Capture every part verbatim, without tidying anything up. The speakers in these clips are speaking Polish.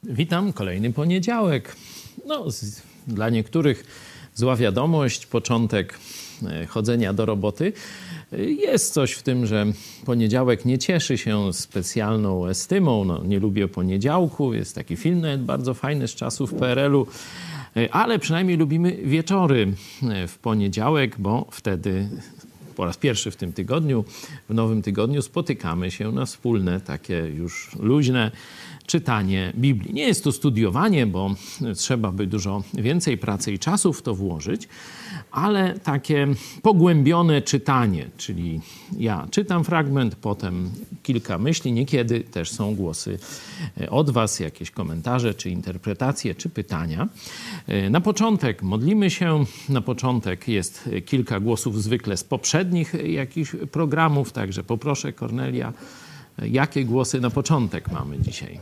Witam, kolejny poniedziałek. No, z, dla niektórych zła wiadomość, początek chodzenia do roboty. Jest coś w tym, że poniedziałek nie cieszy się specjalną estymą. No, nie lubię poniedziałku. Jest taki film nawet bardzo fajny z czasów P R L-u. Ale przynajmniej lubimy wieczory w poniedziałek, bo wtedy po raz pierwszy w tym tygodniu, w nowym tygodniu spotykamy się na wspólne, takie już luźne czytanie Biblii. Nie jest to studiowanie, bo trzeba by dużo więcej pracy i czasu w to włożyć, ale takie pogłębione czytanie, czyli ja czytam fragment, potem kilka myśli, niekiedy też są głosy od was, jakieś komentarze, czy interpretacje, czy pytania. Na początek modlimy się, na początek jest kilka głosów zwykle z poprzednich jakichś programów, także poproszę Kornelia, jakie głosy na początek mamy dzisiaj?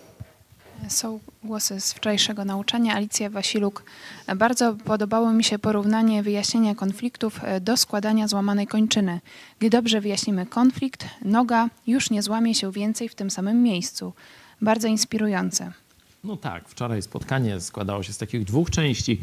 Są głosy z wczorajszego nauczania. Alicja Wasiluk. Bardzo podobało mi się porównanie wyjaśnienia konfliktów do składania złamanej kończyny. Gdy dobrze wyjaśnimy konflikt, noga już nie złamie się więcej w tym samym miejscu. Bardzo inspirujące. No tak, wczoraj spotkanie składało się z takich dwóch części.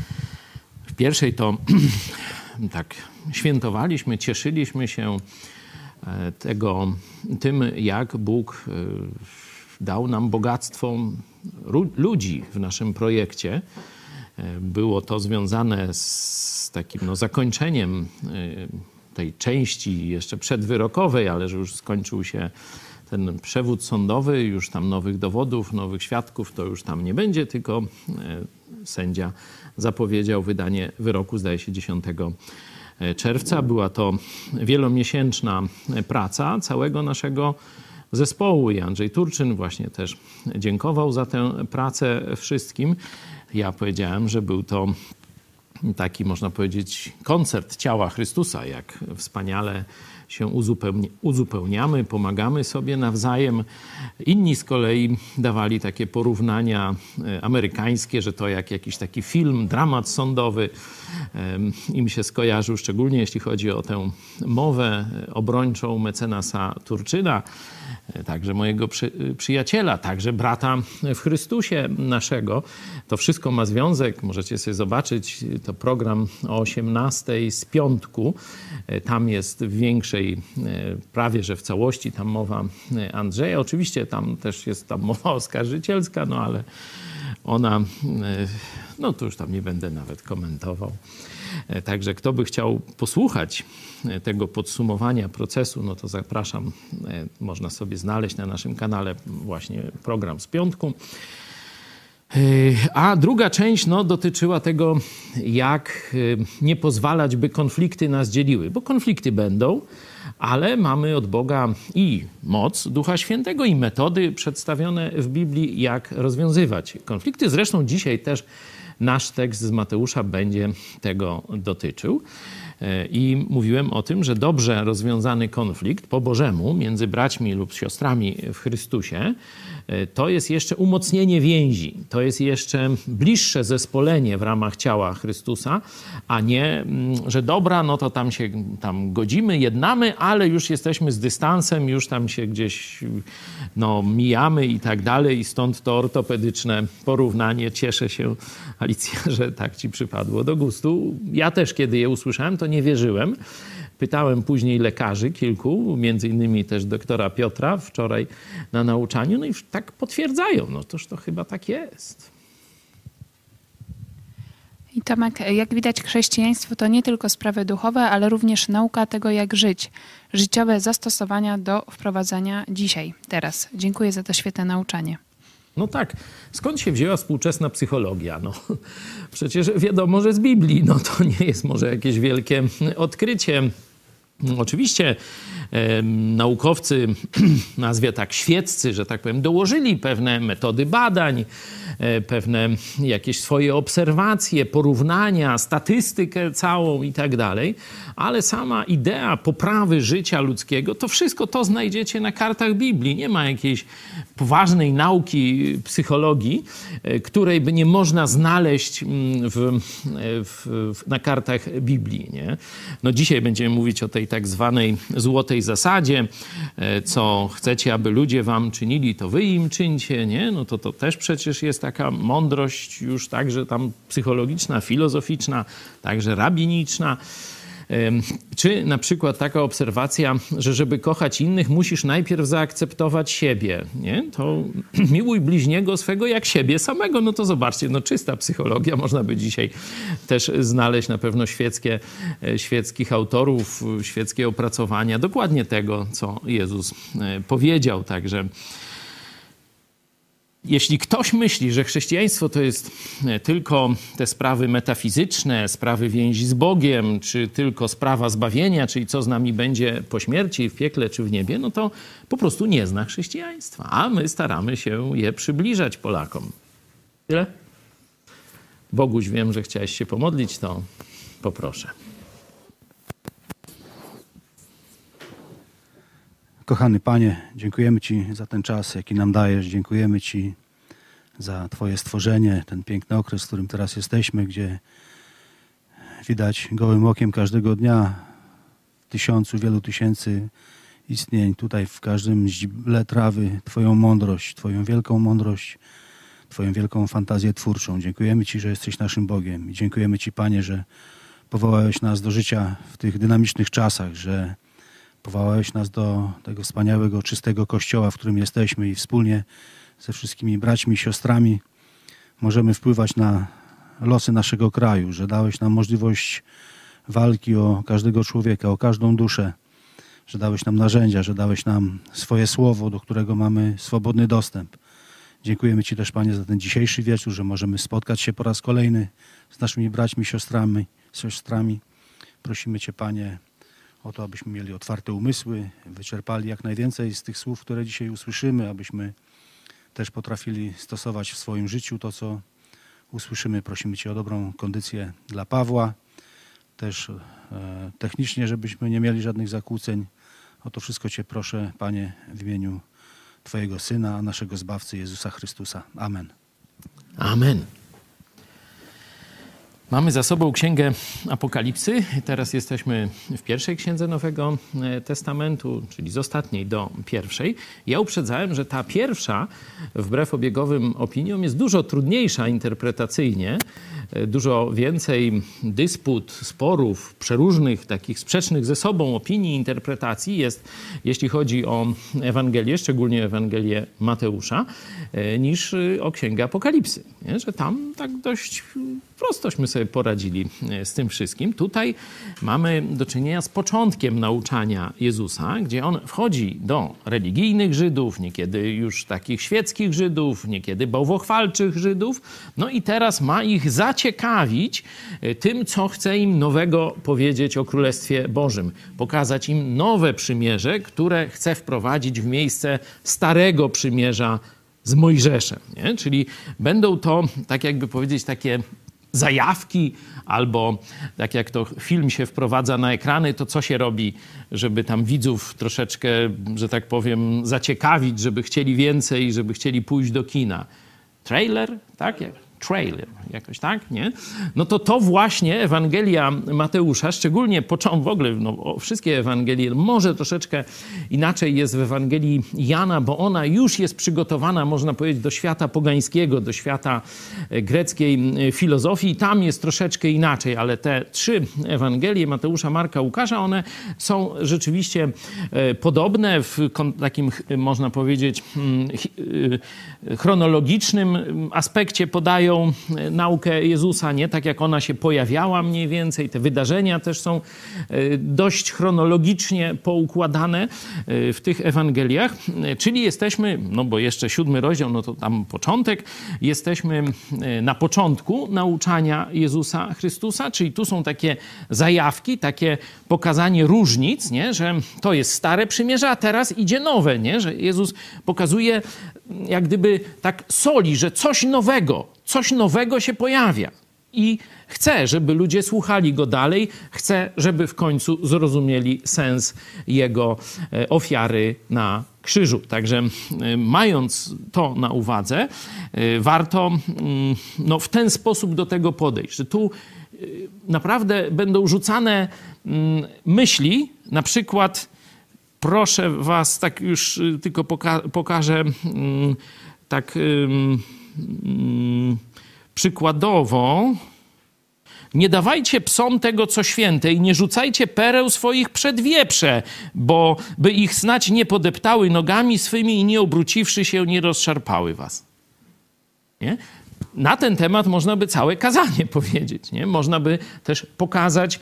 W pierwszej to tak świętowaliśmy, cieszyliśmy się tego, tym, jak Bóg dał nam bogactwo ludzi w naszym projekcie. Było to związane z takim no, zakończeniem tej części jeszcze przedwyrokowej, ale że już skończył się ten przewód sądowy, już tam nowych dowodów, nowych świadków to już tam nie będzie, tylko sędzia zapowiedział wydanie wyroku, zdaje się, dziesiątego czerwca. Była to wielomiesięczna praca całego naszego zespołu i Andrzej Turczyn właśnie też dziękował za tę pracę wszystkim. Ja powiedziałem, że był to taki, można powiedzieć, koncert ciała Chrystusa, jak wspaniale się uzupełni- uzupełniamy, pomagamy sobie nawzajem. Inni z kolei dawali takie porównania amerykańskie, że to jak jakiś taki film, dramat sądowy im się skojarzył, szczególnie jeśli chodzi o tę mowę obrończą mecenasa Turczyna, także mojego przy, przyjaciela, także brata w Chrystusie naszego. To wszystko ma związek, możecie sobie zobaczyć, to program o osiemnastej z piątku. Tam jest w większej, prawie że w całości tam mowa Andrzeja. Oczywiście tam też jest tam mowa oskarżycielska, no ale ona, no to już tam nie będę nawet komentował. Także kto by chciał posłuchać tego podsumowania procesu, no to zapraszam. Można sobie znaleźć na naszym kanale właśnie program z piątku. A druga część no, dotyczyła tego, jak nie pozwalać, by konflikty nas dzieliły. Bo konflikty będą, ale mamy od Boga i moc Ducha Świętego, i metody przedstawione w Biblii, jak rozwiązywać konflikty. Zresztą dzisiaj też nasz tekst z Mateusza będzie tego dotyczył. I mówiłem o tym, że dobrze rozwiązany konflikt po Bożemu między braćmi lub siostrami w Chrystusie to jest jeszcze umocnienie więzi, to jest jeszcze bliższe zespolenie w ramach ciała Chrystusa, a nie, że dobra, no to tam się tam godzimy, jednamy, ale już jesteśmy z dystansem, już tam się gdzieś no, mijamy i tak dalej i stąd to ortopedyczne porównanie. Cieszę się, Alicja, że tak ci przypadło do gustu. Ja też, kiedy je usłyszałem, to nie wierzyłem. Pytałem później lekarzy kilku, między innymi też doktora Piotra wczoraj na nauczaniu, no i tak potwierdzają, no toż to chyba tak jest. I Tomek, jak widać, chrześcijaństwo to nie tylko sprawy duchowe, ale również nauka tego, jak żyć. Życiowe zastosowania do wprowadzania dzisiaj, teraz. Dziękuję za to świetne nauczanie. No tak, skąd się wzięła współczesna psychologia? No, przecież wiadomo, że z Biblii, no to nie jest może jakieś wielkie odkrycie. Oczywiście e, naukowcy, nazwie tak świeccy, że tak powiem, dołożyli pewne metody badań, e, pewne jakieś swoje obserwacje, porównania, statystykę całą i tak dalej, ale sama idea poprawy życia ludzkiego, to wszystko to znajdziecie na kartach Biblii. Nie ma jakiejś poważnej nauki psychologii, e, której by nie można znaleźć w, w, w, na kartach Biblii. Nie? No dzisiaj będziemy mówić o tej tej tak zwanej złotej zasadzie, co chcecie, aby ludzie wam czynili, to wy im czyńcie, nie? No to to też przecież jest taka mądrość już także tam psychologiczna, filozoficzna, także rabiniczna. Czy na przykład taka obserwacja, że żeby kochać innych, musisz najpierw zaakceptować siebie, nie? To miłuj bliźniego swego jak siebie samego. No to zobaczcie, no czysta psychologia. Można by dzisiaj też znaleźć na pewno świeckie, świeckich autorów, świeckie opracowania dokładnie tego, co Jezus powiedział. Także jeśli ktoś myśli, że chrześcijaństwo to jest tylko te sprawy metafizyczne, sprawy więzi z Bogiem, czy tylko sprawa zbawienia, czyli co z nami będzie po śmierci, w piekle czy w niebie, no to po prostu nie zna chrześcijaństwa. A my staramy się je przybliżać Polakom. Tyle? Boguś, wiem, że chciałeś się pomodlić, to poproszę. Kochany Panie, dziękujemy Ci za ten czas, jaki nam dajesz. Dziękujemy Ci za Twoje stworzenie, ten piękny okres, w którym teraz jesteśmy, gdzie widać gołym okiem każdego dnia tysiącu, wielu tysięcy istnień. Tutaj w każdym źdźble trawy Twoją mądrość, Twoją wielką mądrość, Twoją wielką fantazję twórczą. Dziękujemy Ci, że jesteś naszym Bogiem. I dziękujemy Ci, Panie, że powołałeś nas do życia w tych dynamicznych czasach, że powołałeś nas do tego wspaniałego, czystego Kościoła, w którym jesteśmy i wspólnie ze wszystkimi braćmi i siostrami możemy wpływać na losy naszego kraju, że dałeś nam możliwość walki o każdego człowieka, o każdą duszę, że dałeś nam narzędzia, że dałeś nam swoje słowo, do którego mamy swobodny dostęp. Dziękujemy Ci też, Panie, za ten dzisiejszy wieczór, że możemy spotkać się po raz kolejny z naszymi braćmi i siostrami. siostrami. Prosimy Cię, Panie, o to, abyśmy mieli otwarte umysły, wyczerpali jak najwięcej z tych słów, które dzisiaj usłyszymy, abyśmy też potrafili stosować w swoim życiu to, co usłyszymy. Prosimy Cię o dobrą kondycję dla Pawła, też e, technicznie, żebyśmy nie mieli żadnych zakłóceń. O to wszystko Cię proszę, Panie, w imieniu Twojego Syna, naszego Zbawcy Jezusa Chrystusa. Amen. Amen. Mamy za sobą Księgę Apokalipsy. Teraz jesteśmy w pierwszej księdze Nowego Testamentu, czyli z ostatniej do pierwszej. Ja uprzedzałem, że ta pierwsza, wbrew obiegowym opiniom, jest dużo trudniejsza interpretacyjnie. Dużo więcej dysput, sporów, przeróżnych, takich sprzecznych ze sobą opinii, interpretacji jest, jeśli chodzi o Ewangelię, szczególnie Ewangelię Mateusza, niż o Księgę Apokalipsy. Nie? Że tam tak dość prostośmy sobie poradzili z tym wszystkim. Tutaj mamy do czynienia z początkiem nauczania Jezusa, gdzie on wchodzi do religijnych Żydów, niekiedy już takich świeckich Żydów, niekiedy bałwochwalczych Żydów. No i teraz ma ich zaciekawić tym, co chce im nowego powiedzieć o Królestwie Bożym. Pokazać im nowe przymierze, które chce wprowadzić w miejsce starego przymierza z Mojżeszem. Nie? Czyli będą to, tak jakby powiedzieć, takie zajawki, albo tak jak to film się wprowadza na ekrany, to co się robi, żeby tam widzów troszeczkę, że tak powiem, zaciekawić, żeby chcieli więcej, żeby chcieli pójść do kina. Trailer, tak? Trailer, jakoś tak, nie? No to to właśnie Ewangelia Mateusza, szczególnie początek, w ogóle no, wszystkie Ewangelie, może troszeczkę inaczej jest w Ewangelii Jana, bo ona już jest przygotowana, można powiedzieć, do świata pogańskiego, do świata greckiej filozofii. Tam jest troszeczkę inaczej, ale te trzy Ewangelie, Mateusza, Marka, Łukasza, one są rzeczywiście podobne w takim, można powiedzieć, chronologicznym aspekcie, podają naukę Jezusa, nie? Tak jak ona się pojawiała mniej więcej. Te wydarzenia też są dość chronologicznie poukładane w tych Ewangeliach. Czyli jesteśmy, no bo jeszcze siódmy rozdział, no to tam początek, jesteśmy na początku nauczania Jezusa Chrystusa, czyli tu są takie zajawki, takie pokazanie różnic, nie? Że to jest stare przymierze, a teraz idzie nowe, nie? Że Jezus pokazuje jak gdyby tak soli, że coś nowego, coś nowego się pojawia. i chce, żeby ludzie słuchali go dalej, chce, żeby w końcu zrozumieli sens jego ofiary na krzyżu. Także mając to na uwadze, warto no, w ten sposób do tego podejść, że tu naprawdę będą rzucane myśli, na przykład proszę was, tak już tylko poka- pokażę tak przykładowo. Nie dawajcie psom tego, co święte i nie rzucajcie pereł swoich przed wieprze, bo by ich snać nie podeptały nogami swymi i nie obróciwszy się, nie rozszarpały was. Nie? Na ten temat można by całe kazanie powiedzieć. Nie? Można by też pokazać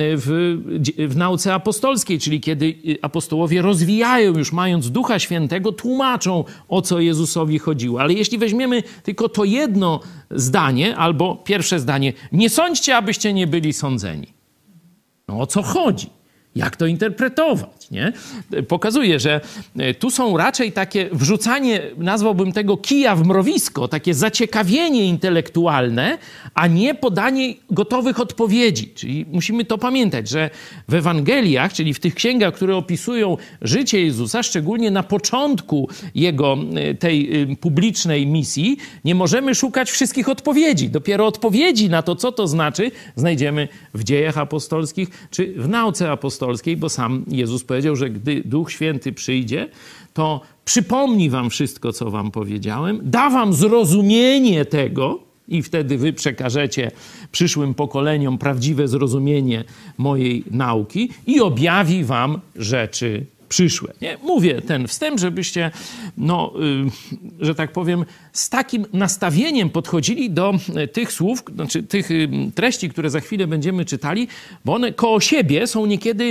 w, w nauce apostolskiej, czyli kiedy apostołowie rozwijają, już mając Ducha Świętego, tłumaczą, o co Jezusowi chodziło. Ale jeśli weźmiemy tylko to jedno zdanie, albo pierwsze zdanie, nie sądźcie, abyście nie byli sądzeni. No o co chodzi? Jak to interpretować, nie? Pokazuje, że tu są raczej takie wrzucanie, nazwałbym tego kija w mrowisko, takie zaciekawienie intelektualne, a nie podanie gotowych odpowiedzi. Czyli musimy to pamiętać, że w Ewangeliach, czyli w tych księgach, które opisują życie Jezusa, szczególnie na początku jego tej publicznej misji, nie możemy szukać wszystkich odpowiedzi. Dopiero odpowiedzi na to, co to znaczy, znajdziemy w Dziejach Apostolskich czy w nauce apostolskiej, bo sam Jezus powiedział, że gdy Duch Święty przyjdzie, to przypomni wam wszystko, co wam powiedziałem, da wam zrozumienie tego i wtedy wy przekażecie przyszłym pokoleniom prawdziwe zrozumienie mojej nauki i objawi wam rzeczy przyszłe. Nie? Mówię ten wstęp, żebyście, no, y, że tak powiem, z takim nastawieniem podchodzili do tych słów, znaczy tych y, treści, które za chwilę będziemy czytali, bo one koło siebie są niekiedy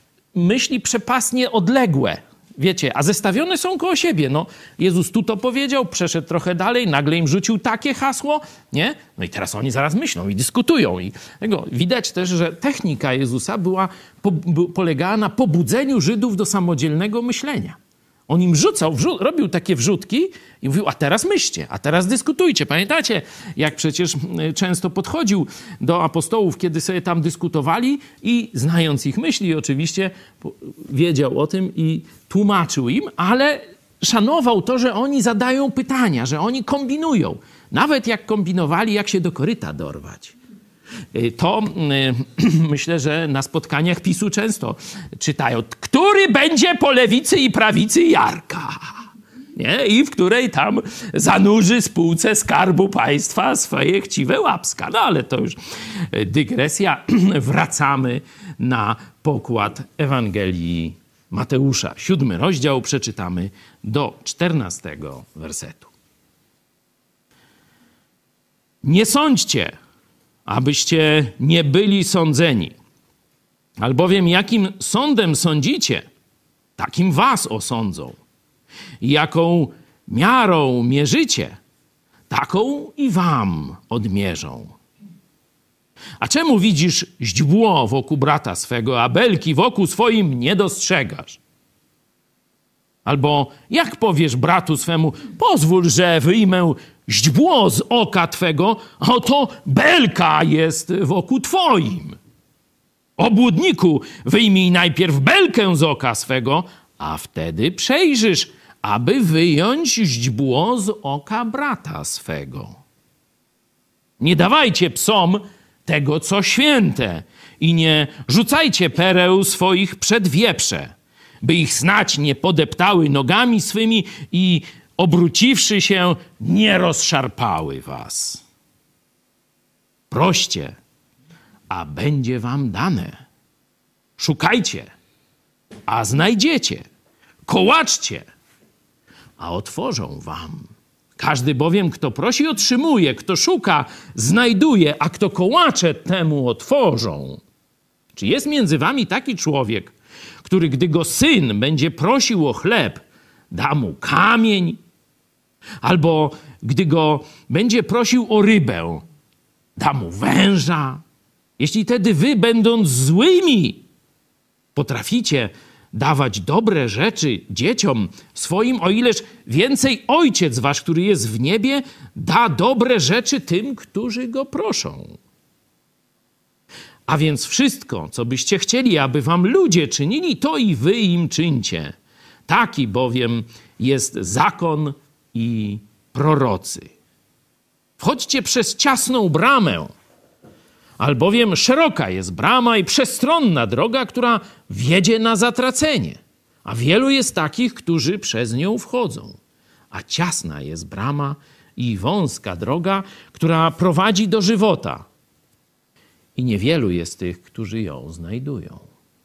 myśli przepastnie odległe. Wiecie, a zestawione są koło siebie. No, Jezus tu to powiedział, przeszedł trochę dalej, nagle im rzucił takie hasło, nie? No i teraz oni zaraz myślą i dyskutują. I tego widać też, że technika Jezusa była, po, polegała na pobudzeniu Żydów do samodzielnego myślenia. On im rzucał, wrzu- robił takie wrzutki i mówił, a teraz myślcie, a teraz dyskutujcie. Pamiętacie, jak przecież często podchodził do apostołów, kiedy sobie tam dyskutowali i znając ich myśli oczywiście wiedział o tym i tłumaczył im, ale szanował to, że oni zadają pytania, że oni kombinują. Nawet jak kombinowali, jak się do koryta dorwać. To myślę, że na spotkaniach PiSu często czytają, który będzie po lewicy i prawicy Jarka, nie? I w której tam zanurzy spółce Skarbu Państwa swoje chciwe łapska. No ale to już dygresja. Wracamy na pokład Ewangelii Mateusza. Siódmy rozdział, przeczytamy do czternastego wersetu. Nie sądźcie, abyście nie byli sądzeni. Albowiem jakim sądem sądzicie, takim was osądzą. I jaką miarą mierzycie, taką i wam odmierzą. A czemu widzisz źdźbło wokół brata swego, a belki wokół swoim nie dostrzegasz? Albo jak powiesz bratu swemu, pozwól, że wyjmę źdźbło z oka twego, a oto belka jest wokół twoim. Obłudniku, wyjmij najpierw belkę z oka swego, a wtedy przejrzysz, aby wyjąć źdźbło z oka brata swego. Nie dawajcie psom tego, co święte i nie rzucajcie pereł swoich przed wieprze, by ich snać nie podeptały nogami swymi i obróciwszy się, nie rozszarpały was. Proście, a będzie wam dane. Szukajcie, a znajdziecie. Kołaczcie, a otworzą wam. Każdy bowiem, kto prosi, otrzymuje. Kto szuka, znajduje, a kto kołacze, temu otworzą. Czy jest między wami taki człowiek, który, gdy go syn będzie prosił o chleb, da mu kamień? Albo gdy go będzie prosił o rybę, da mu węża? Jeśli tedy wy, będąc złymi, potraficie dawać dobre rzeczy dzieciom swoim, o ileż więcej Ojciec wasz, który jest w niebie, da dobre rzeczy tym, którzy go proszą. A więc wszystko, co byście chcieli, aby wam ludzie czynili, to i wy im czyńcie. Taki bowiem jest zakon i prorocy. Wchodźcie przez ciasną bramę, albowiem szeroka jest brama i przestronna droga, która wiedzie na zatracenie, a wielu jest takich, którzy przez nią wchodzą. A ciasna jest brama i wąska droga, która prowadzi do żywota, i niewielu jest tych, którzy ją znajdują.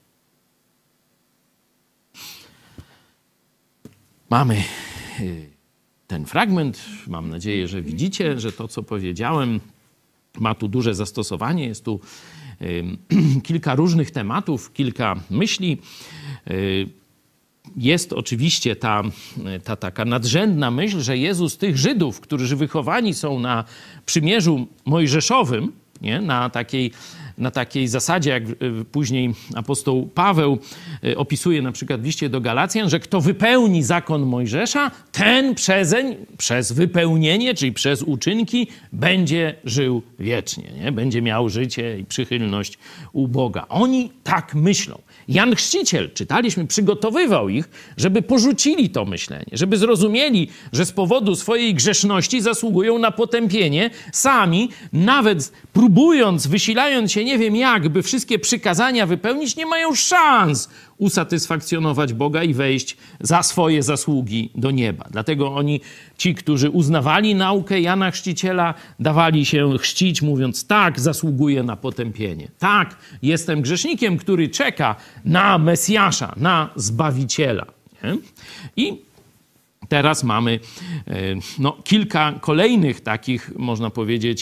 Mamy ten fragment. Mam nadzieję, że widzicie, że to, co powiedziałem, ma tu duże zastosowanie. Jest tu y, kilka różnych tematów, kilka myśli. Y, jest oczywiście ta, ta taka nadrzędna myśl, że Jezus tych Żydów, którzy wychowani są na przymierzu mojżeszowym, nie? Na takiej, na takiej zasadzie, jak później apostoł Paweł opisuje na przykład w liście do Galacjan, że kto wypełni zakon Mojżesza, ten przezeń, przez wypełnienie, czyli przez uczynki, będzie żył wiecznie. Nie? Będzie miał życie i przychylność u Boga. Oni tak myślą. Jan Chrzciciel, czytaliśmy, przygotowywał ich, żeby porzucili to myślenie, żeby zrozumieli, że z powodu swojej grzeszności zasługują na potępienie, sami, nawet próbując, wysilając się nie wiem jak, by wszystkie przykazania wypełnić, nie mają szans usatysfakcjonować Boga i wejść za swoje zasługi do nieba. Dlatego oni, ci, którzy uznawali naukę Jana Chrzciciela, dawali się chrzcić, mówiąc: tak, zasługuję na potępienie. Tak, jestem grzesznikiem, który czeka na Mesjasza, na Zbawiciela. Nie? I teraz mamy no, kilka kolejnych takich, można powiedzieć,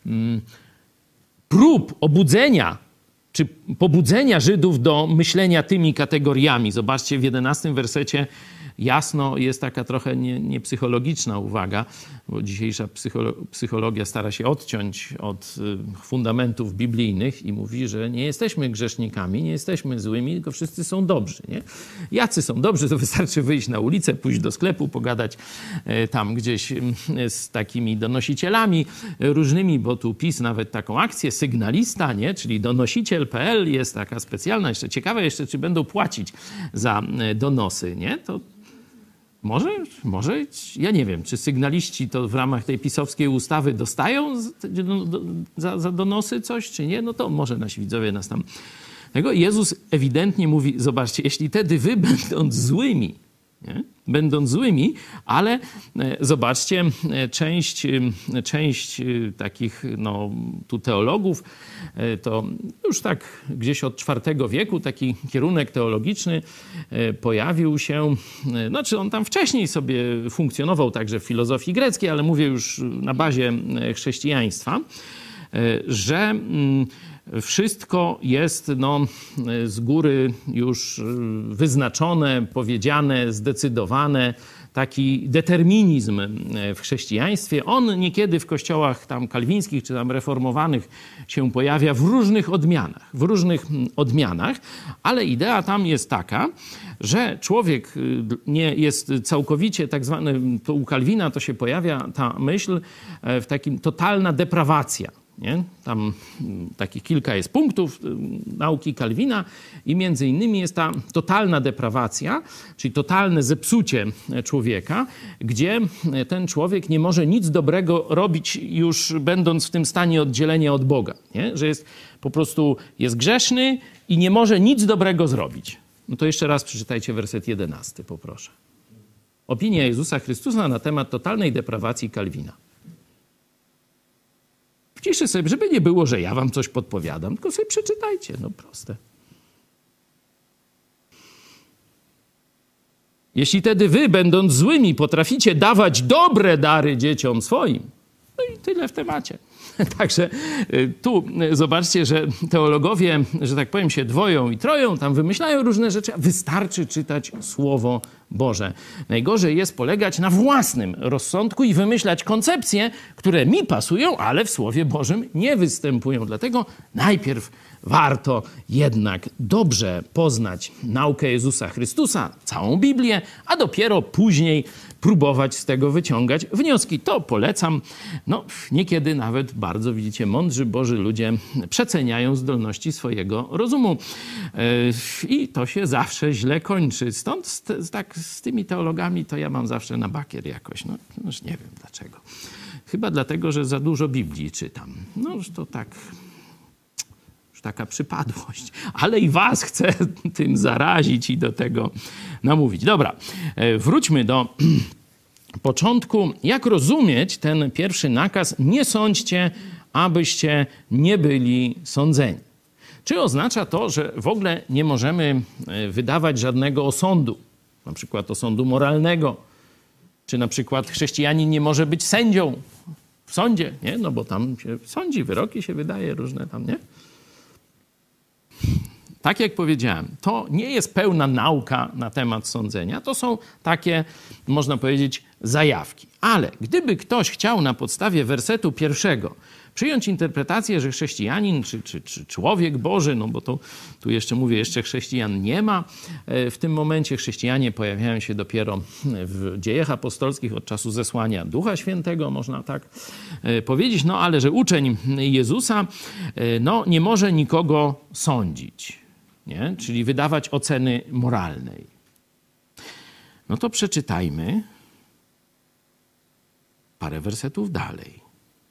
prób obudzenia czy pobudzenia Żydów do myślenia tymi kategoriami. Zobaczcie, w jedenastym wersecie jasno jest taka trochę nie, niepsychologiczna uwaga, bo dzisiejsza psycholo- psychologia stara się odciąć od y, fundamentów biblijnych i mówi, że nie jesteśmy grzesznikami, nie jesteśmy złymi, tylko wszyscy są dobrzy. Nie? Jacy są dobrzy, to wystarczy wyjść na ulicę, pójść do sklepu, pogadać y, tam gdzieś y, z takimi donosicielami y, różnymi, bo tu PiS nawet taką akcję, sygnalista, nie? Czyli donosiciel kropka p l jest taka specjalna. Jeszcze ciekawe jeszcze, czy będą płacić za y, donosy, nie? To Może, może, ja nie wiem, czy sygnaliści to w ramach tej pisowskiej ustawy dostają z, do, do, za, za donosy coś, czy nie? No to może nasi widzowie nas tam... Tego Jezus ewidentnie mówi, zobaczcie, jeśli tedy wy, będąc złymi, nie? będąc złymi, ale e, zobaczcie, e, część, e, część e, takich no, tu teologów, e, to już tak gdzieś od czwartego wieku taki kierunek teologiczny e, pojawił się, e, znaczy on tam wcześniej sobie funkcjonował także w filozofii greckiej, ale mówię już na bazie chrześcijaństwa, e, że mm, wszystko jest no, z góry już wyznaczone, powiedziane, zdecydowane. Taki determinizm w chrześcijaństwie. On niekiedy w kościołach tam kalwińskich czy tam reformowanych się pojawia w różnych odmianach. W różnych odmianach, ale idea tam jest taka, że człowiek nie jest całkowicie tak zwany, to u Kalwina to się pojawia ta myśl w takim totalna deprawacja. Nie? Tam takich kilka jest punktów nauki Kalwina i między innymi jest ta totalna deprawacja, czyli totalne zepsucie człowieka, gdzie ten człowiek nie może nic dobrego robić już będąc w tym stanie oddzielenia od Boga. Nie? Że jest po prostu jest grzeszny i nie może nic dobrego zrobić. No to jeszcze raz przeczytajcie werset jedenasty, poproszę. Opinia Jezusa Chrystusa na temat totalnej deprawacji Kalwina. Ciszy sobie, żeby nie było, że ja wam coś podpowiadam, tylko sobie przeczytajcie, no proste. Jeśli tedy wy, będąc złymi, potraficie dawać dobre dary dzieciom swoim, no i tyle w temacie. Także tu zobaczcie, że teologowie, że tak powiem, się dwoją i troją, tam wymyślają różne rzeczy, a wystarczy czytać Słowo Boże. Najgorzej jest polegać na własnym rozsądku i wymyślać koncepcje, które mi pasują, ale w Słowie Bożym nie występują. Dlatego najpierw warto jednak dobrze poznać naukę Jezusa Chrystusa, całą Biblię, a dopiero później próbować z tego wyciągać wnioski. To polecam. No, niekiedy nawet bardzo, widzicie, mądrzy Boży ludzie przeceniają zdolności swojego rozumu. I to się zawsze źle kończy. Stąd z, tak z tymi teologami to ja mam zawsze na bakier jakoś. No, już nie wiem dlaczego. Chyba dlatego, że za dużo Biblii czytam. No, już to tak... taka przypadłość, ale i was chcę tym zarazić i do tego namówić. Dobra, wróćmy do początku. Jak rozumieć ten pierwszy nakaz? Nie sądźcie, abyście nie byli sądzeni. Czy oznacza to, że w ogóle nie możemy wydawać żadnego osądu, na przykład osądu moralnego, czy na przykład chrześcijanin nie może być sędzią w sądzie, nie? No bo tam się sądzi, wyroki się wydaje różne tam, nie? Tak jak powiedziałem, to nie jest pełna nauka na temat sądzenia. To są takie, można powiedzieć, zajawki. Ale gdyby ktoś chciał na podstawie wersetu pierwszego przyjąć interpretację, że chrześcijanin czy, czy, czy człowiek Boży, no bo to tu jeszcze mówię, jeszcze chrześcijan nie ma. W tym momencie chrześcijanie pojawiają się dopiero w dziejach apostolskich od czasu zesłania Ducha Świętego, można tak powiedzieć. No ale że uczeń Jezusa no, nie może nikogo sądzić, nie? Czyli wydawać oceny moralnej. No to przeczytajmy parę wersetów dalej.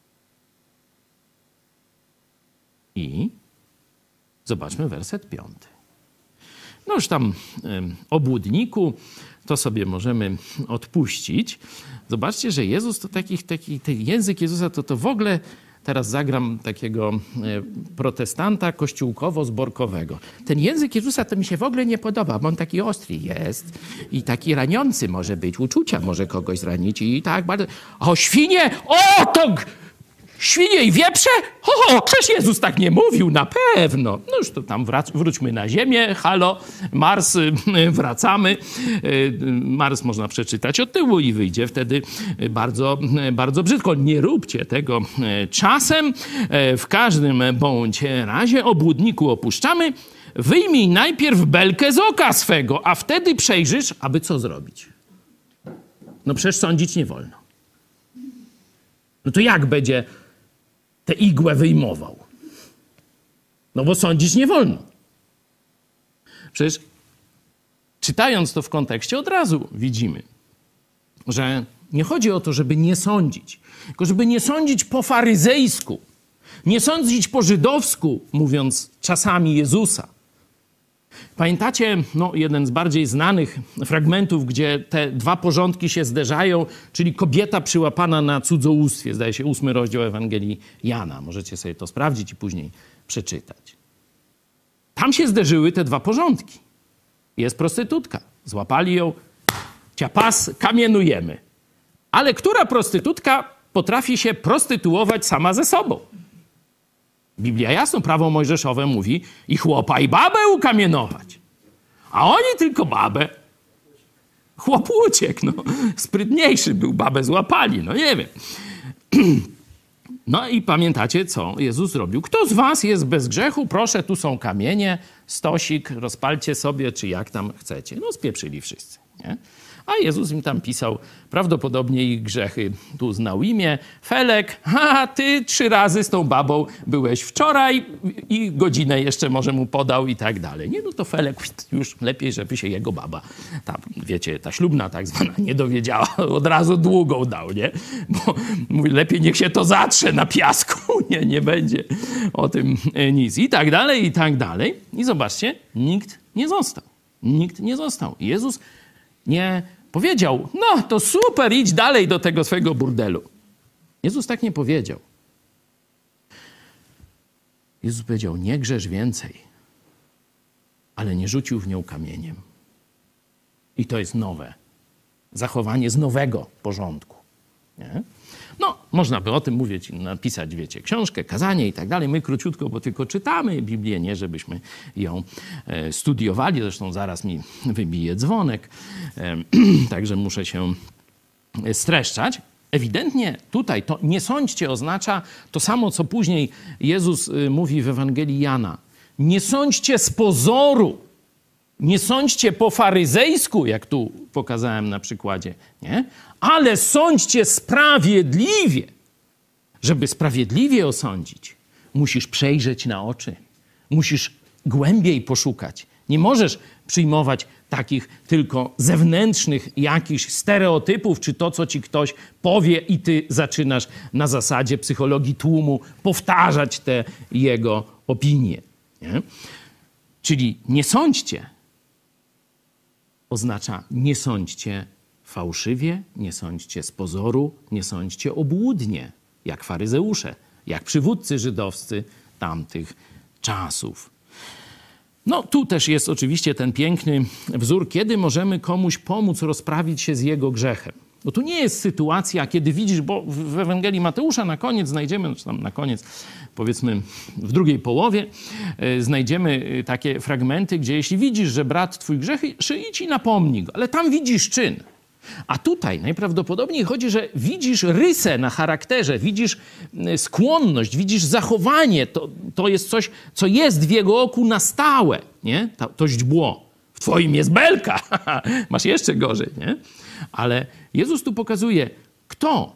I zobaczmy werset piąty. No już tam y, obłudniku to sobie możemy odpuścić. Zobaczcie, że Jezus to takich, taki, ten język Jezusa to, to w ogóle, teraz zagram takiego y, protestanta kościółkowo-zborkowego. Ten język Jezusa to mi się w ogóle nie podoba, bo on taki ostry jest i taki raniący może być. Uczucia może kogoś zranić i tak bardzo... O, świnie! O, to... Świnie i wieprze? Ho, przecież Jezus tak nie mówił, na pewno. No już to tam wrac- wróćmy na ziemię. Halo, Mars, wracamy. Mars można przeczytać od tyłu i wyjdzie wtedy bardzo, bardzo brzydko. Nie róbcie tego czasem. W każdym bądź razie obłudniku opuszczamy. Wyjmij najpierw belkę z oka swego, a wtedy przejrzysz, aby co zrobić. No przecież sądzić nie wolno. No to jak będzie tę igłę wyjmował? No bo sądzić nie wolno. Przecież czytając to w kontekście od razu widzimy, że nie chodzi o to, żeby nie sądzić, tylko żeby nie sądzić po faryzejsku, nie sądzić po żydowsku, mówiąc czasami Jezusa. Pamiętacie no, jeden z bardziej znanych fragmentów, gdzie te dwa porządki się zderzają, czyli kobieta przyłapana na cudzołóstwie, zdaje się ósmy rozdział Ewangelii Jana. Możecie sobie to sprawdzić i później przeczytać. Tam się zderzyły te dwa porządki. Jest prostytutka. Złapali ją, ciapas, kamienujemy. Ale która prostytutka potrafi się prostytuować sama ze sobą? Biblia jasno, prawo mojżeszowe mówi i chłopa i babę ukamienować. A oni tylko babę. Chłop uciekł, no. Sprytniejszy był, babę złapali, no nie wiem. No i pamiętacie, co Jezus zrobił? Kto z was jest bez grzechu? Proszę, tu są kamienie, stosik, rozpalcie sobie, czy jak tam chcecie. No spieprzyli wszyscy, nie? A Jezus im tam pisał prawdopodobnie ich grzechy. Tu znał imię, Felek, a ty trzy razy z tą babą byłeś wczoraj i godzinę jeszcze może mu podał i tak dalej. Nie, no to Felek już lepiej, żeby się jego baba, ta, wiecie, ta ślubna tak zwana, nie dowiedziała. Od razu długą dał, nie? Bo mówi, lepiej niech się to zatrze na piasku. Nie, nie będzie o tym nic. I tak dalej, i tak dalej. I zobaczcie, nikt nie został. Nikt nie został. Jezus nie powiedział, no to super, idź dalej do tego swojego burdelu. Jezus tak nie powiedział. Jezus powiedział, nie grzesz więcej, ale nie rzucił w nią kamieniem. I to jest nowe. Zachowanie z nowego porządku. Nie? No, można by o tym mówić, napisać, wiecie, książkę, kazanie i tak dalej. My króciutko, bo tylko czytamy Biblię, nie żebyśmy ją e, studiowali. Zresztą zaraz mi wybije dzwonek, e, także muszę się streszczać. Ewidentnie tutaj to nie sądźcie oznacza to samo, co później Jezus y, mówi w Ewangelii Jana. Nie sądźcie z pozoru, nie sądźcie po faryzejsku, jak tu pokazałem na przykładzie, nie? Ale sądźcie sprawiedliwie. Żeby sprawiedliwie osądzić, musisz przejrzeć na oczy, musisz głębiej poszukać. Nie możesz przyjmować takich tylko zewnętrznych jakichś stereotypów, czy to, co ci ktoś powie i ty zaczynasz na zasadzie psychologii tłumu powtarzać te jego opinie. Nie? Czyli nie sądźcie oznacza nie sądźcie fałszywie, nie sądźcie z pozoru, nie sądźcie obłudnie, jak faryzeusze, jak przywódcy żydowscy tamtych czasów. No tu też jest oczywiście ten piękny wzór, kiedy możemy komuś pomóc rozprawić się z jego grzechem. Bo tu nie jest sytuacja, kiedy widzisz, bo w Ewangelii Mateusza na koniec znajdziemy, czy tam na koniec, powiedzmy w drugiej połowie, yy, znajdziemy yy, takie fragmenty, gdzie jeśli widzisz, że brat twój grzeszy, idź i napomnij go, ale tam widzisz czyn. A tutaj najprawdopodobniej chodzi, że widzisz rysę na charakterze, widzisz skłonność, widzisz zachowanie. To, to jest coś, co jest w jego oku na stałe, nie? To, to źdźbło. W twoim jest belka. Masz jeszcze gorzej, nie? Ale Jezus tu pokazuje, kto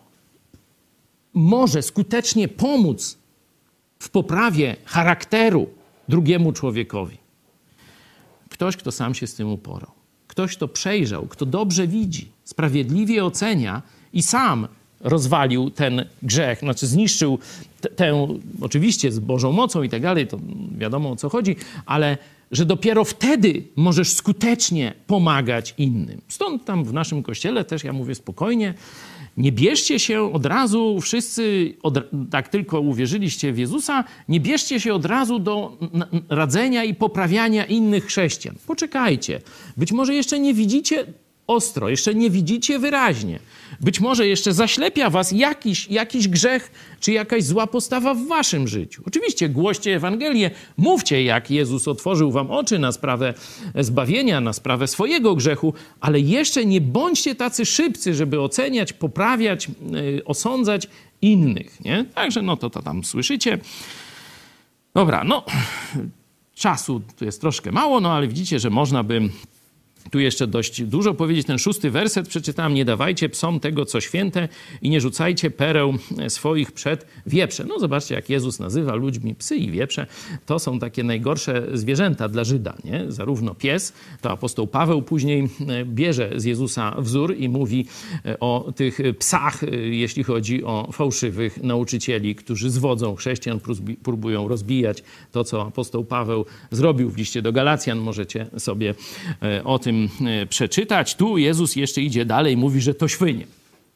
może skutecznie pomóc w poprawie charakteru drugiemu człowiekowi. Ktoś, kto sam się z tym uporał. Ktoś, kto przejrzał, kto dobrze widzi, sprawiedliwie ocenia i sam rozwalił ten grzech, znaczy zniszczył t- tę, oczywiście z Bożą mocą i tak dalej, to wiadomo o co chodzi, ale że dopiero wtedy możesz skutecznie pomagać innym. Stąd tam w naszym kościele też ja mówię spokojnie, nie bierzcie się od razu wszyscy, od, tak tylko uwierzyliście w Jezusa, nie bierzcie się od razu do radzenia i poprawiania innych chrześcijan. Poczekajcie. Być może jeszcze nie widzicie ostro, jeszcze nie widzicie wyraźnie. Być może jeszcze zaślepia was jakiś, jakiś grzech czy jakaś zła postawa w waszym życiu. Oczywiście głoście Ewangelię, mówcie, jak Jezus otworzył wam oczy na sprawę zbawienia, na sprawę swojego grzechu, ale jeszcze nie bądźcie tacy szybcy, żeby oceniać, poprawiać, yy, osądzać innych. Nie? Także no to, to tam słyszycie. Dobra, no czasu tu jest troszkę mało, no ale widzicie, że można by tu jeszcze dość dużo powiedzieć. Ten szósty werset przeczytałem. Nie dawajcie psom tego, co święte i nie rzucajcie pereł swoich przed wieprze. No zobaczcie, jak Jezus nazywa ludźmi psy i wieprze. To są takie najgorsze zwierzęta dla Żyda, nie? Zarówno pies, to apostoł Paweł później bierze z Jezusa wzór i mówi o tych psach, jeśli chodzi o fałszywych nauczycieli, którzy zwodzą chrześcijan, próbują rozbijać to, co apostoł Paweł zrobił w liście do Galacjan. Możecie sobie o tym przeczytać. Tu Jezus jeszcze idzie dalej, mówi, że to świnie.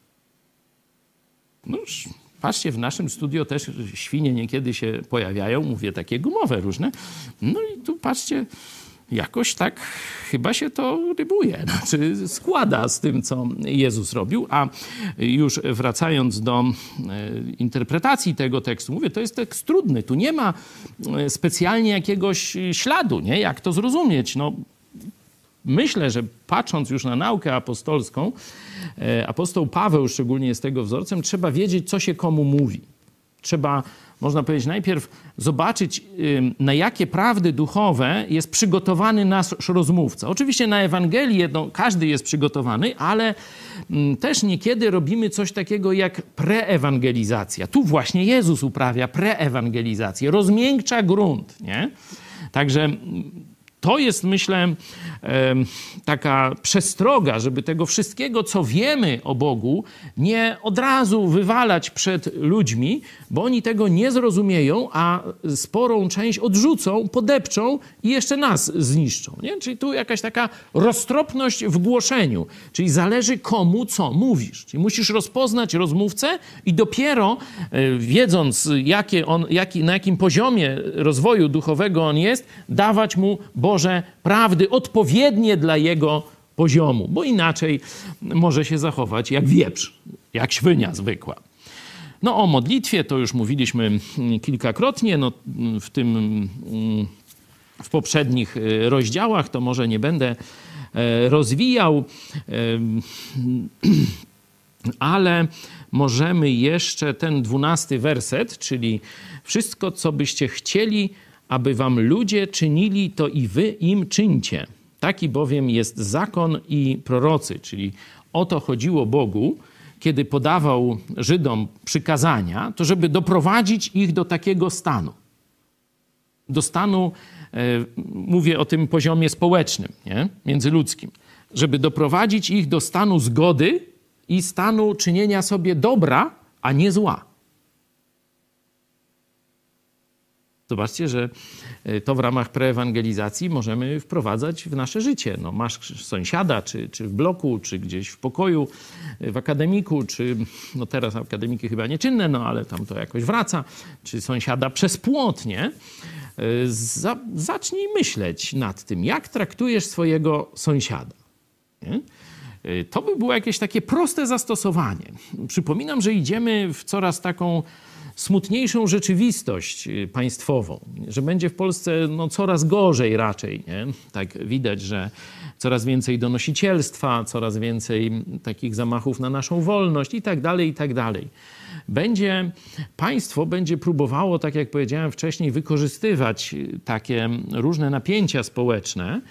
No już, patrzcie, w naszym studio też świnie niekiedy się pojawiają, mówię takie gumowe różne. No i tu patrzcie, jakoś tak chyba się to rybuje, znaczy składa z tym, co Jezus robił. A już wracając do interpretacji tego tekstu, mówię, to jest tekst trudny. Tu nie ma specjalnie jakiegoś śladu, nie? Jak to zrozumieć? No, myślę, że patrząc już na naukę apostolską, apostoł Paweł szczególnie jest tego wzorcem, trzeba wiedzieć, co się komu mówi. Trzeba, można powiedzieć, najpierw zobaczyć, na jakie prawdy duchowe jest przygotowany nasz rozmówca. Oczywiście na Ewangelię no, każdy jest przygotowany, ale też niekiedy robimy coś takiego jak preewangelizacja. Tu właśnie Jezus uprawia preewangelizację, rozmiękcza grunt, nie? Także to jest, myślę, taka przestroga, żeby tego wszystkiego, co wiemy o Bogu, nie od razu wywalać przed ludźmi, bo oni tego nie zrozumieją, a sporą część odrzucą, podepczą i jeszcze nas zniszczą. Nie? Czyli tu jakaś taka roztropność w głoszeniu. Czyli zależy komu co mówisz. Czyli musisz rozpoznać rozmówcę i dopiero wiedząc, jakie on, jaki, na jakim poziomie rozwoju duchowego on jest, dawać mu Boże prawdy odpowiednie dla jego poziomu, bo inaczej może się zachować jak wieprz, jak świnia zwykła. No o modlitwie to już mówiliśmy kilkakrotnie, no, w tym w poprzednich rozdziałach, to może nie będę rozwijał, ale możemy jeszcze ten dwunasty werset, czyli wszystko, co byście chcieli, aby wam ludzie czynili, to i wy im czyńcie. Taki bowiem jest zakon i prorocy, czyli o to chodziło Bogu, kiedy podawał Żydom przykazania, to żeby doprowadzić ich do takiego stanu. Do stanu, e, mówię o tym poziomie społecznym, nie? Międzyludzkim. Żeby doprowadzić ich do stanu zgody i stanu czynienia sobie dobra, a nie zła. Zobaczcie, że to w ramach preewangelizacji możemy wprowadzać w nasze życie. No, masz sąsiada, czy, czy w bloku, czy gdzieś w pokoju, w akademiku, czy no teraz akademiki chyba nieczynne, no ale tam to jakoś wraca, czy sąsiada przez płot, nie? Za, zacznij myśleć nad tym, jak traktujesz swojego sąsiada. Nie? To by było jakieś takie proste zastosowanie. Przypominam, że idziemy w coraz taką smutniejszą rzeczywistość państwową, że będzie w Polsce no, coraz gorzej raczej. Nie? Tak widać, że coraz więcej donosicielstwa, coraz więcej takich zamachów na naszą wolność i tak dalej, i tak dalej. Będzie, państwo będzie próbowało, tak jak powiedziałem wcześniej, wykorzystywać takie różne napięcia społeczne,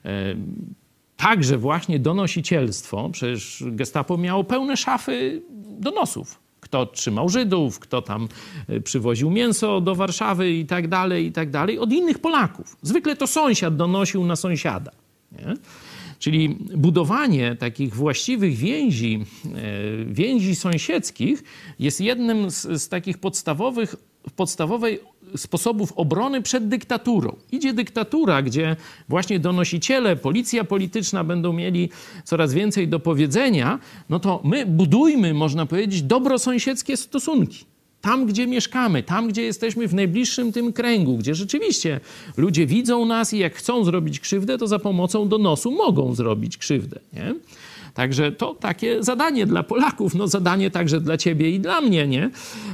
także właśnie donosicielstwo. Przecież gestapo miało pełne szafy donosów. Kto trzymał Żydów, kto tam przywoził mięso do Warszawy i tak dalej, i tak dalej, od innych Polaków. Zwykle to sąsiad donosił na sąsiada. Nie? Czyli budowanie takich właściwych więzi, więzi sąsiedzkich jest jednym z, z takich podstawowych, podstawowej sposobów obrony przed dyktaturą. Idzie dyktatura, gdzie właśnie donosiciele, policja polityczna będą mieli coraz więcej do powiedzenia, no to my budujmy, można powiedzieć, dobrosąsiedzkie stosunki. Tam, gdzie mieszkamy, tam, gdzie jesteśmy w najbliższym tym kręgu, gdzie rzeczywiście ludzie widzą nas i jak chcą zrobić krzywdę, to za pomocą donosu mogą zrobić krzywdę, nie? Także to takie zadanie dla Polaków, no zadanie także dla ciebie i dla mnie, nie?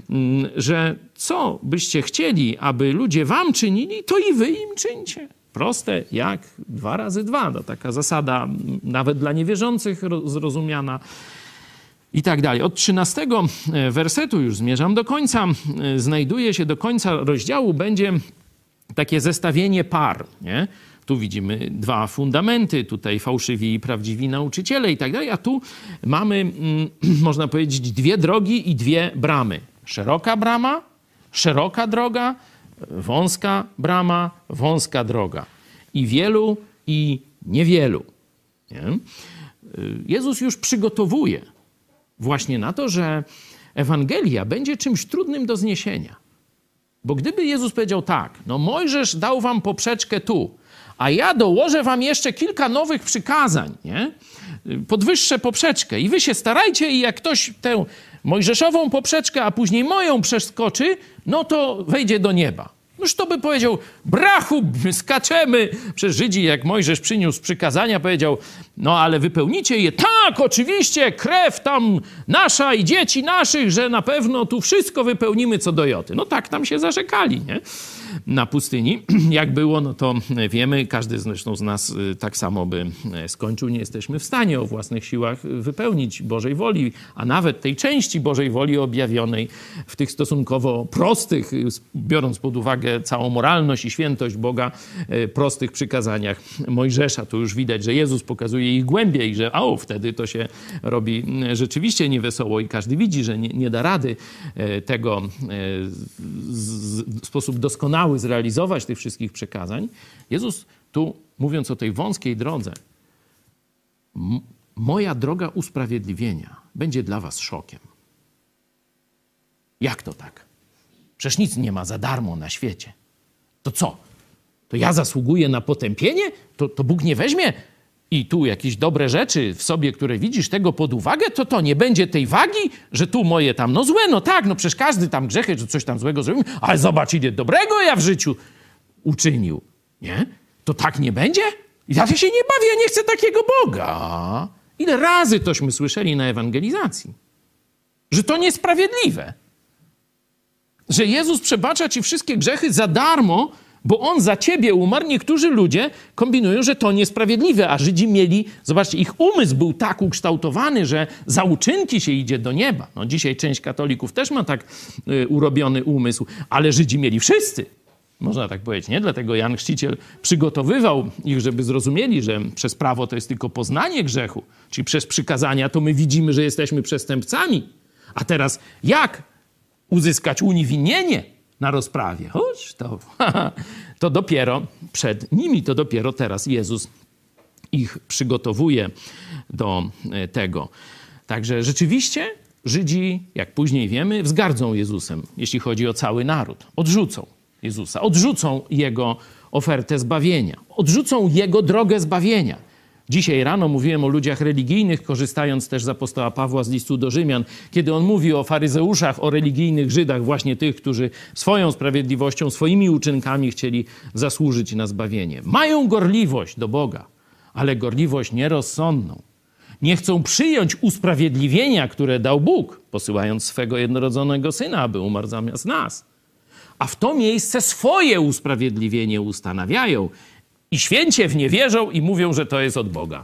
Że co byście chcieli, aby ludzie wam czynili, to i wy im czyńcie. Proste jak dwa razy dwa. To taka zasada nawet dla niewierzących zrozumiana. I tak dalej. Od trzynastego wersetu, już zmierzam do końca, znajduje się do końca rozdziału, będzie takie zestawienie par, nie? Tu widzimy dwa fundamenty, tutaj fałszywi i prawdziwi nauczyciele i tak dalej, a tu mamy, można powiedzieć, dwie drogi i dwie bramy. Szeroka brama, szeroka droga, wąska brama, wąska droga. I wielu, i niewielu. Nie? Jezus już przygotowuje właśnie na to, że Ewangelia będzie czymś trudnym do zniesienia. Bo gdyby Jezus powiedział tak, no Mojżesz dał wam poprzeczkę tu, a ja dołożę wam jeszcze kilka nowych przykazań, nie? Podwyższę poprzeczkę i wy się starajcie i jak ktoś tę mojżeszową poprzeczkę, a później moją przeskoczy, no to wejdzie do nieba. Noż to by powiedział, brachu, skaczemy. Przez Żydzi, jak Mojżesz przyniósł przykazania, powiedział, no ale wypełnicie je. Tak, oczywiście, krew tam nasza i dzieci naszych, że na pewno tu wszystko wypełnimy co do joty. No tak tam się zarzekali, nie? Na pustyni. Jak było, no to wiemy, każdy zresztą z nas tak samo by skończył. Nie jesteśmy w stanie o własnych siłach wypełnić Bożej woli, a nawet tej części Bożej woli objawionej w tych stosunkowo prostych, biorąc pod uwagę całą moralność i świętość Boga, prostych przykazaniach Mojżesza. Tu już widać, że Jezus pokazuje ich głębiej, że o, wtedy to się robi rzeczywiście niewesoło i każdy widzi, że nie, nie da rady tego w sposób doskonały zrealizować tych wszystkich przekazań. Jezus tu, mówiąc o tej wąskiej drodze, moja droga usprawiedliwienia będzie dla was szokiem. Jak to tak? Przecież nic nie ma za darmo na świecie. To co? To ja zasługuję na potępienie? To, to Bóg nie weźmie i tu jakieś dobre rzeczy w sobie, które widzisz, tego pod uwagę? To to nie będzie tej wagi, że tu moje tam, no złe, no tak, no przecież każdy tam grzechy, że coś tam złego zrobił, ale zobacz, ile dobrego ja w życiu uczynił. Nie? To tak nie będzie? Ja się nie bawię, ja nie chcę takiego Boga. Ile razy tośmy słyszeli na ewangelizacji, że to niesprawiedliwe. że Jezus przebacza ci wszystkie grzechy za darmo, bo On za ciebie umarł. Niektórzy ludzie kombinują, że to niesprawiedliwe, a Żydzi mieli, zobaczcie, ich umysł był tak ukształtowany, że za uczynki się idzie do nieba. No, dzisiaj część katolików też ma tak y, urobiony umysł, ale Żydzi mieli wszyscy. Można tak powiedzieć, nie? Dlatego Jan Chrzciciel przygotowywał ich, żeby zrozumieli, że przez prawo to jest tylko poznanie grzechu, czyli przez przykazania to my widzimy, że jesteśmy przestępcami. A teraz jak uzyskać uniewinnienie na rozprawie? Chodź, to, to dopiero przed nimi, to dopiero teraz Jezus ich przygotowuje do tego. Także rzeczywiście Żydzi, jak później wiemy, wzgardzą Jezusem, jeśli chodzi o cały naród. Odrzucą Jezusa, odrzucą Jego ofertę zbawienia, odrzucą Jego drogę zbawienia. Dzisiaj rano mówiłem o ludziach religijnych, korzystając też z apostoła Pawła z listu do Rzymian, kiedy on mówi o faryzeuszach, o religijnych Żydach, właśnie tych, którzy swoją sprawiedliwością, swoimi uczynkami chcieli zasłużyć na zbawienie. Mają gorliwość do Boga, ale gorliwość nierozsądną. Nie chcą przyjąć usprawiedliwienia, które dał Bóg, posyłając swego jednorodzonego Syna, aby umarł zamiast nas. A w to miejsce swoje usprawiedliwienie ustanawiają i święcie w nie wierzą i mówią, że to jest od Boga.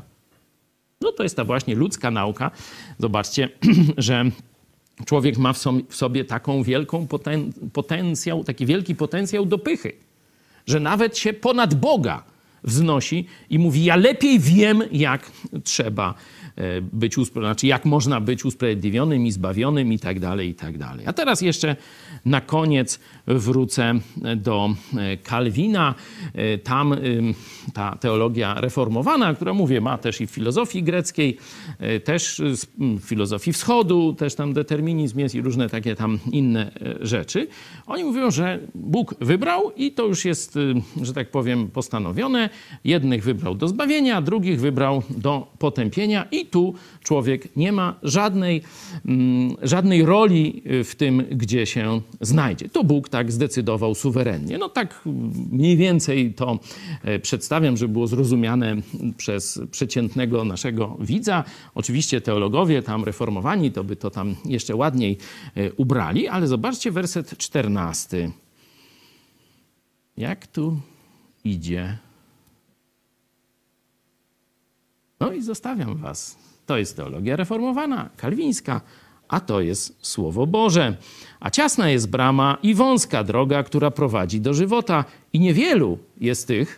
No to jest ta właśnie ludzka nauka. Zobaczcie, że człowiek ma w sobie taką wielką poten- potencjał, taki wielki potencjał do pychy, że nawet się ponad Boga wznosi i mówi, ja lepiej wiem, jak trzeba być, znaczy jak można być usprawiedliwionym i zbawionym i tak dalej, i tak dalej. A teraz jeszcze na koniec wrócę do Kalwina. Tam ta teologia reformowana, która, mówię, ma też i w filozofii greckiej, też w filozofii wschodu, też tam determinizm jest i różne takie tam inne rzeczy. Oni mówią, że Bóg wybrał i to już jest, że tak powiem, postanowione. Jednych wybrał do zbawienia, drugich wybrał do potępienia i tu człowiek nie ma żadnej, mm, żadnej roli w tym, gdzie się znajdzie. To Bóg tak zdecydował suwerennie. No tak mniej więcej to przedstawiam, żeby było zrozumiane przez przeciętnego naszego widza. Oczywiście teologowie tam reformowani to by to tam jeszcze ładniej ubrali, ale zobaczcie werset czternasty. Jak tu idzie? No i zostawiam was. To jest teologia reformowana, kalwińska, a to jest Słowo Boże. A ciasna jest brama i wąska droga, która prowadzi do żywota i niewielu jest tych,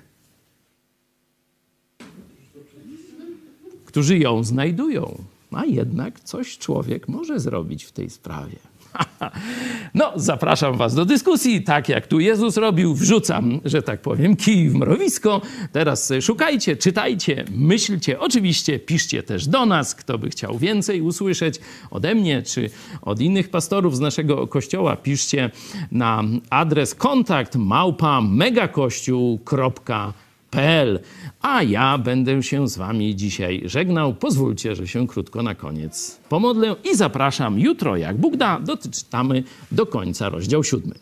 którzy ją znajdują. A jednak coś człowiek może zrobić w tej sprawie. No, zapraszam was do dyskusji, tak jak tu Jezus robił, wrzucam, że tak powiem, kij w mrowisko. Teraz szukajcie, czytajcie, myślcie, oczywiście piszcie też do nas, kto by chciał więcej usłyszeć ode mnie, czy od innych pastorów z naszego kościoła. Piszcie na adres kontakt małpa megakościół kropka p l. A ja będę się z wami dzisiaj żegnał. Pozwólcie, że się krótko na koniec pomodlę i zapraszam jutro, jak Bóg da, doczytamy do końca rozdział siódmy.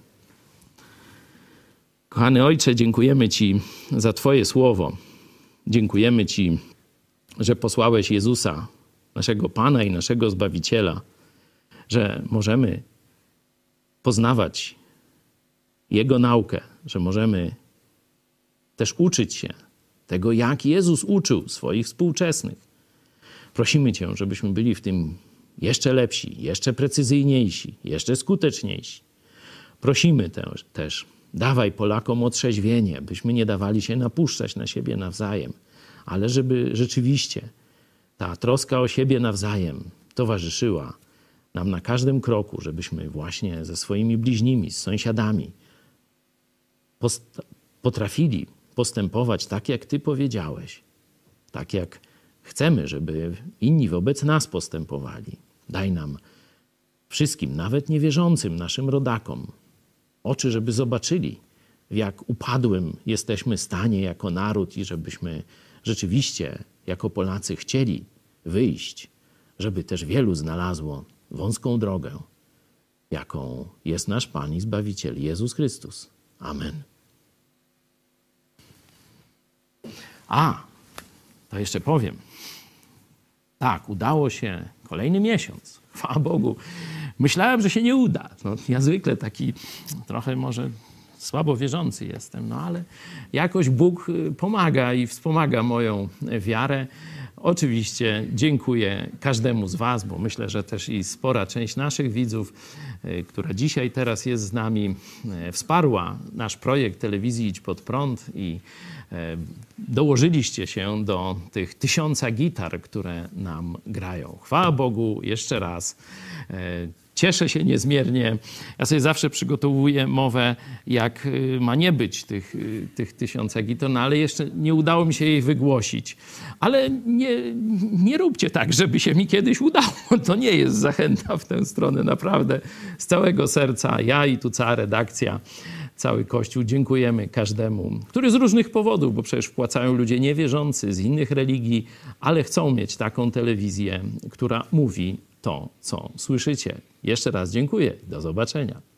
Kochany Ojcze, dziękujemy Ci za Twoje słowo. Dziękujemy Ci, że posłałeś Jezusa, naszego Pana i naszego Zbawiciela, że możemy poznawać Jego naukę, że możemy też uczyć się tego, jak Jezus uczył swoich współczesnych. Prosimy Cię, żebyśmy byli w tym jeszcze lepsi, jeszcze precyzyjniejsi, jeszcze skuteczniejsi. Prosimy też, też, dawaj Polakom otrzeźwienie, byśmy nie dawali się napuszczać na siebie nawzajem, ale żeby rzeczywiście ta troska o siebie nawzajem towarzyszyła nam na każdym kroku, żebyśmy właśnie ze swoimi bliźnimi, z sąsiadami post- potrafili postępować tak, jak Ty powiedziałeś, tak jak chcemy, żeby inni wobec nas postępowali. Daj nam wszystkim, nawet niewierzącym naszym rodakom, oczy, żeby zobaczyli, w jak upadłym jesteśmy stanie jako naród i żebyśmy rzeczywiście jako Polacy chcieli wyjść, żeby też wielu znalazło wąską drogę, jaką jest nasz Pan i Zbawiciel Jezus Chrystus. Amen. A, to jeszcze powiem. Tak, udało się kolejny miesiąc, chwała Bogu, Myślałem, że się nie uda. No, ja zwykle taki trochę może słabo wierzący jestem, no ale jakoś Bóg pomaga i wspomaga moją wiarę. Oczywiście dziękuję każdemu z was, bo myślę, że też i spora część naszych widzów, która dzisiaj teraz jest z nami, wsparła nasz projekt telewizji Idź Pod Prąd i dołożyliście się do tych tysiąca gitar, które nam grają. Chwała Bogu jeszcze raz. Cieszę się niezmiernie. Ja sobie zawsze przygotowuję mowę, jak ma nie być tych, tych tysiąca gitar, no ale jeszcze nie udało mi się jej wygłosić. Ale nie, nie róbcie tak, żeby się mi kiedyś udało. To nie jest zachęta w tę stronę, naprawdę. Z całego serca ja i tu cała redakcja, cały Kościół dziękujemy każdemu, który z różnych powodów, bo przecież wpłacają ludzie niewierzący z innych religii, ale chcą mieć taką telewizję, która mówi to, co słyszycie. Jeszcze raz dziękuję. Do zobaczenia.